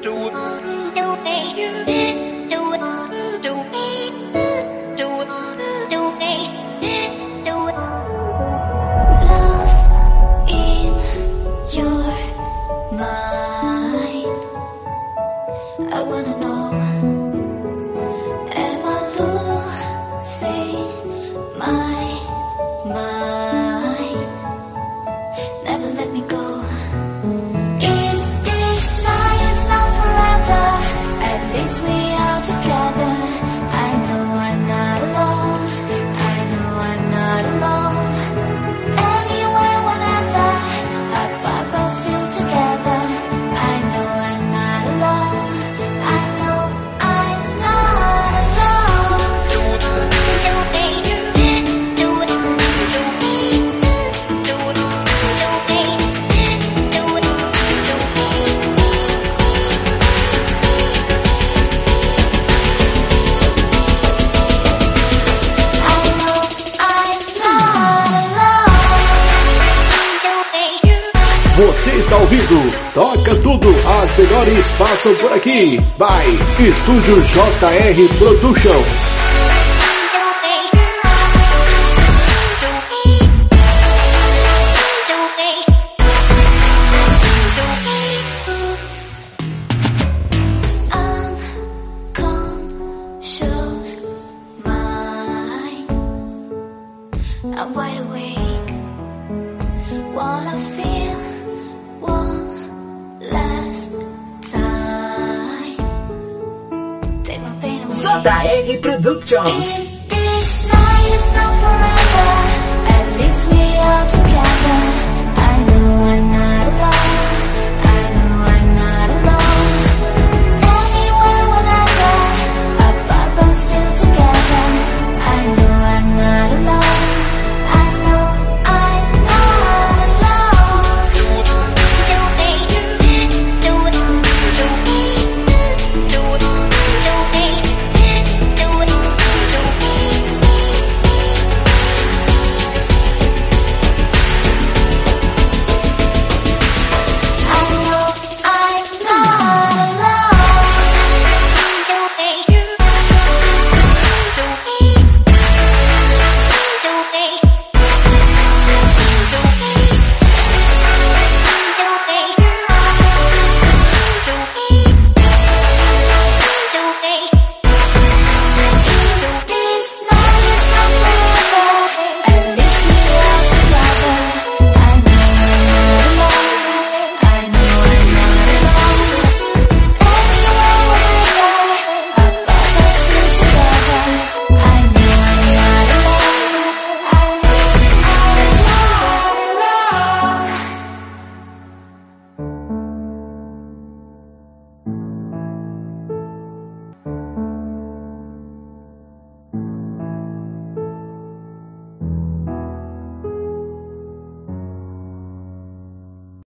Lost in your mind, I wanna know, am I losing my mind? Never let me go. If this night is not forever, at least we are together. I know I'm not alone, I know I'm not alone. Anywhere, whenever, our purpose still together. I know I'm not alone, I know I'm not alone. Você está ouvindo Toca Tudo, as melhores passam por aqui. By Estúdio JR Production. Unconscious mind, I'm wide awake. Wanna feel one last time. Take my pain away. JR Productions. If this night is not forever, at least we are together.